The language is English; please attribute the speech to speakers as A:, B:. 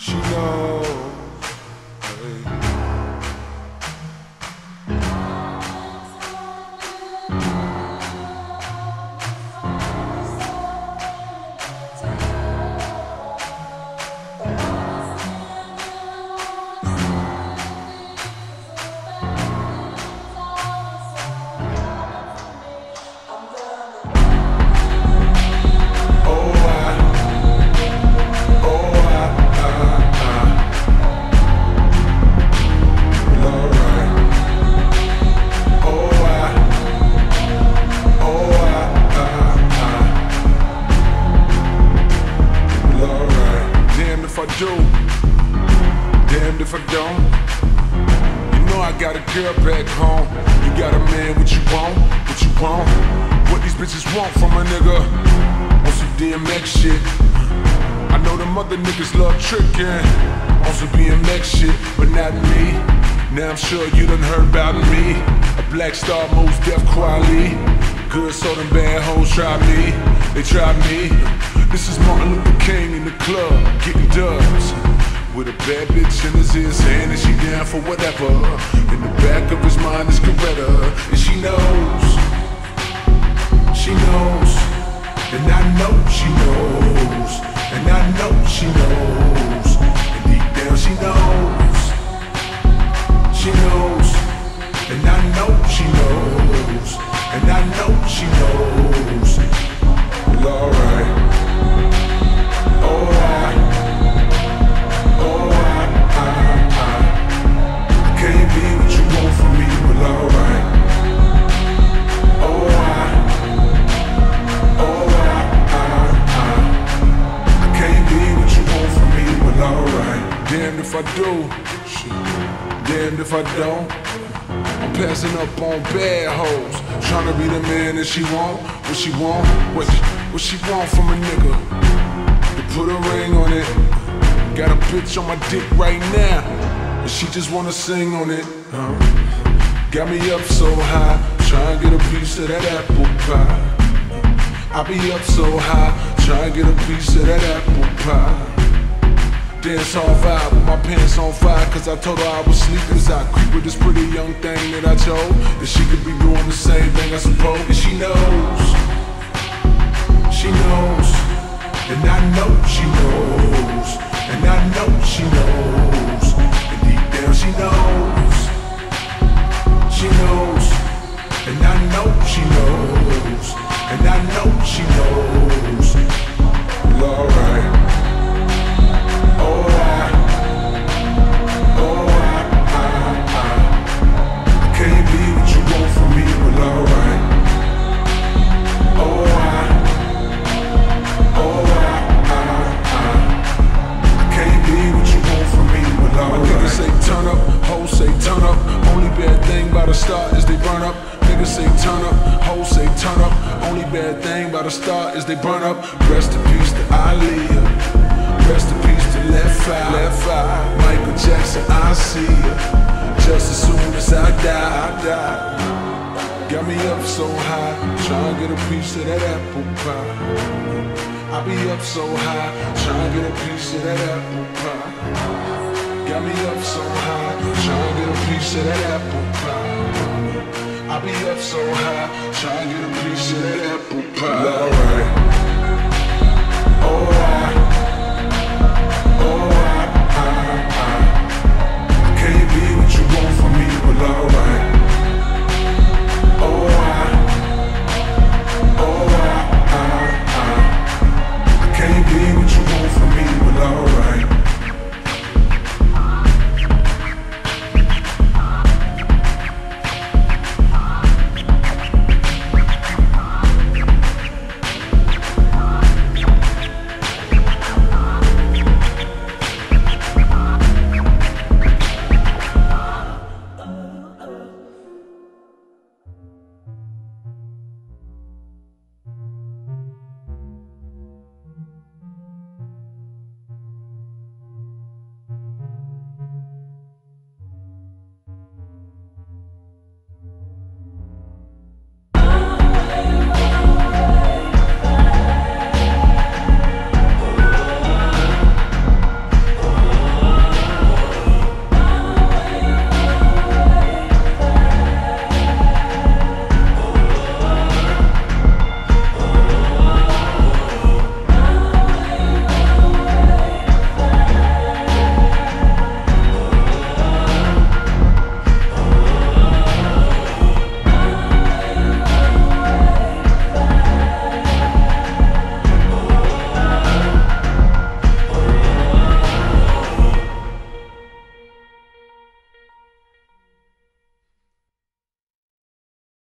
A: She knows. Hey. Damned if I don't. You know I got a girl back home. You got a man, what you want? What you want? What these bitches want from a nigga? On some DMX shit. I know them other niggas love tricking on some BMX shit, but not me. Now I'm sure you done heard about me. A Black Star, Mos Def quality. Good, so them bad hoes try me. They try me. This is Martin Luther King in the club, getting dubs. With a bad bitch in his ear saying that she down for whatever. In the back of his mind is Coretta. And she knows. She knows. And I know she knows. And I know she knows. And deep down she knows. She knows. And I know she knows. And I know she knows. Well, alright. Damned if I do, shit. Damned if I don't. I'm passing up on bad hoes, trying to be the man that she want. What she want? What she want from a nigga? To put a ring on it. Got a bitch on my dick right now, and she just wanna sing on it. Got me up so high, trying to get a piece of that apple pie. I be up so high, trying to get a piece of that apple pie. Dance all vibe with my pants on fire, cause I told her I was sleeping as I creep with this pretty young thing that I chose. That she could be doing the same thing I suppose. And she knows. She knows. And I know she knows. And I know she knows. And deep down she knows. She knows. And I know she knows. And I know she knows. Well, alright. Start is they burn up. Niggas say turn up, hoes say turn up. Only bad thing about a star is they burn up. Rest in peace to Aaliyah. Rest in peace to Left Eye. Michael Jackson, I see ya. Just as soon as I die. Got me up so high, trying to get a piece of that apple pie. I be up so high, trying to get a piece of that apple pie. Got me up so high, trying to get a piece of that apple pie. I be up so high, trying to get a piece of that apple pie. Alright.